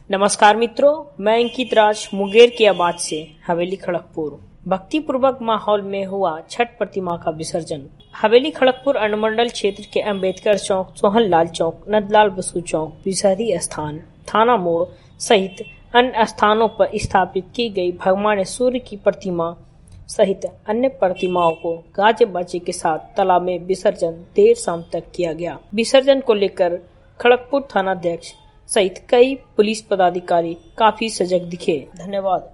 नमस्कार मित्रों, मैं अंकित राज मुंगेर की आवाज से हवेली खड़गपुर। भक्ति पूर्वक माहौल में हुआ छठ प्रतिमा का विसर्जन। हवेली खड़गपुर अनुमंडल क्षेत्र के अंबेडकर चौक, सोहनलाल चौक, नंदलाल बसु चौक, बिसहरी स्थान, थाना मोड़ सहित अन्य स्थानों पर स्थापित की गई भगवान सूर्य की प्रतिमा सहित अन्य प्रतिमाओं को गाजे बाजे के साथ तालाब में विसर्जन देर शाम तक किया गया। विसर्जन को लेकर खड़गपुर थानाध्यक्ष सहित कई पुलिस पदाधिकारी काफी सजग दिखे। धन्यवाद।